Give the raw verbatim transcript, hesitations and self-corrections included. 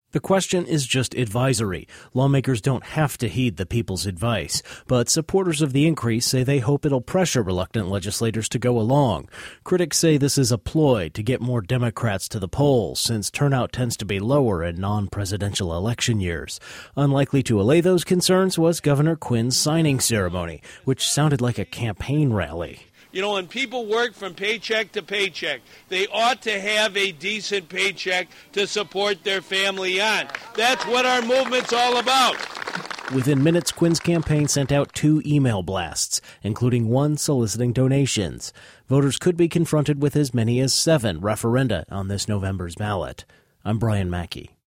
The question is just advisory. Lawmakers don't have to heed the people's advice, but supporters of the increase say they hope it'll pressure reluctant legislators to go along. Critics say this is a ploy to get more Democrats to the polls, since turnout tends to be lower in non-presidential election years. Unlikely to allay those concerns was Governor Quinn's signing ceremony, which sounded like a campaign rally. You know, when people work from paycheck to paycheck, they ought to have a decent paycheck to support their family on. That's what our movement's all about. Within minutes, Quinn's campaign sent out two email blasts, including one soliciting donations. Voters could be confronted with as many as seven referenda on this November's ballot. I'm Brian Mackey.